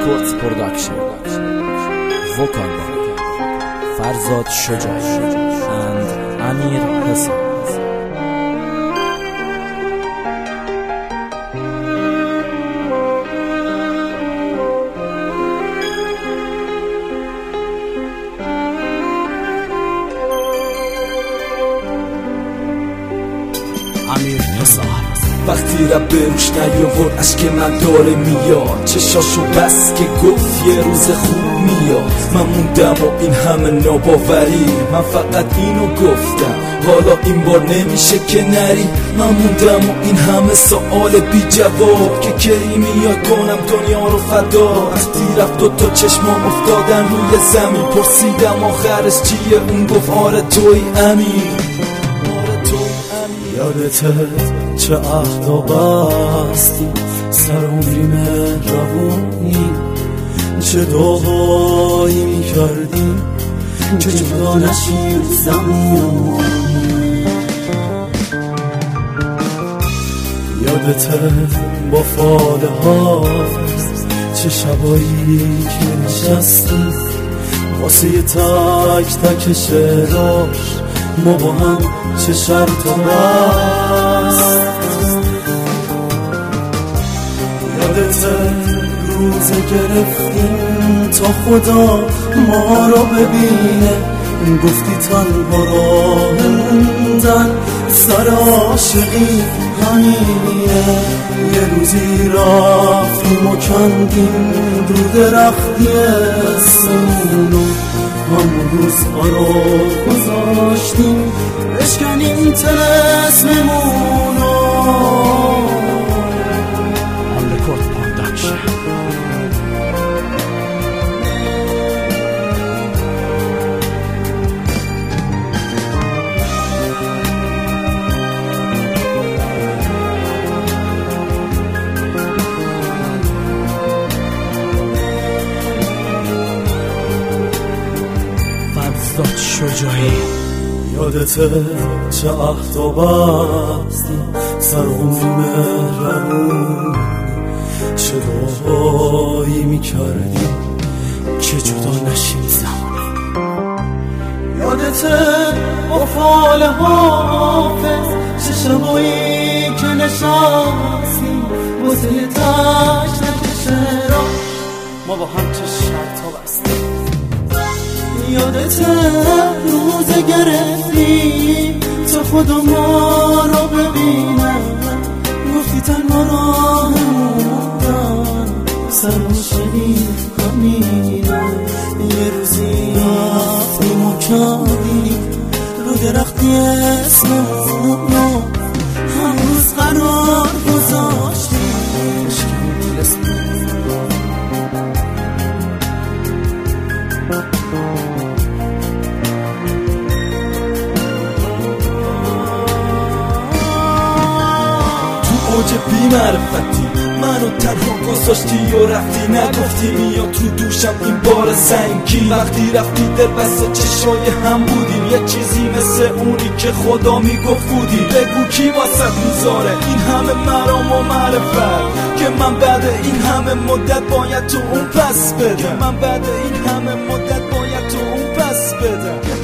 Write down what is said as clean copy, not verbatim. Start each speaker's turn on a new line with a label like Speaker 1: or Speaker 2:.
Speaker 1: Records Production. Vocal by Farzad Shojai and Amir Hassan. Amir Hassan.
Speaker 2: وقتی رب به روش نیاورد اشک من داره میاد، چشاشو بس که گفت یه روز خوب میاد. من موندم و این همه ناباوری، من فقط اینو گفتم حالا این بار نمیشه که نری. من موندم و این همه سوال بی جواب که کی میاد کنم دنیا رو فدا. وقتی رفت و تا چشمام افتادن روی زمین، پرسیدم آخرش چیه؟ اون گفت آره توی امیر. یادته چه عهدا بستی، سر عمری مهربونی، چه دعایی میکردیم که جدا نشیم زمون. یادته با فاله ها چه شبایی که نشستیم واسه تک تک شعراش، ما با هم چه شرط و بست. یادته روز گرفتیم تا خدا ما رو ببینه، گفتی تنها راه موندن سر عاشقی همینه. یه روزی رفتیم و کندیم رو درختی اسمونو، همون روز قرار گذاشتیم بشکنیم طلسممونو.
Speaker 1: Record Production. Farzad Shojai.
Speaker 2: یادته چه عهدا بستی، سر عمری مهربون، چه دعایی میکردیم که جدا نشیم زمانی. یادته با فاله حافظ چه شبایی که نشستیم واسه تک تک شعرها، ما با هم چه شرطا بستیم. یادته روز گرفتی تا خدا ما رو ببینم، گفتی تنها راه موندن سر عاشقی همینه. یه روزی رفتیم و کندیم رو درختی اسممونو، هنوز قرار گذاشتیم بشکنیم اسممونو. اوج بی معرفتی منو تنها گذاشتی و رفتی، نگفتی میاد تو دوشم این بار سنگی. وقتی رفتی در بسته چشای هم بودیم، یه چیزی مثل اونی که خدا میگفت بودی. بگو کی واسه میذاره این همه مرام و معرفت، که من بعد این همه مدت باید تو اون پس بدم، من بعد این همه مدت باید تو اون پس بدم.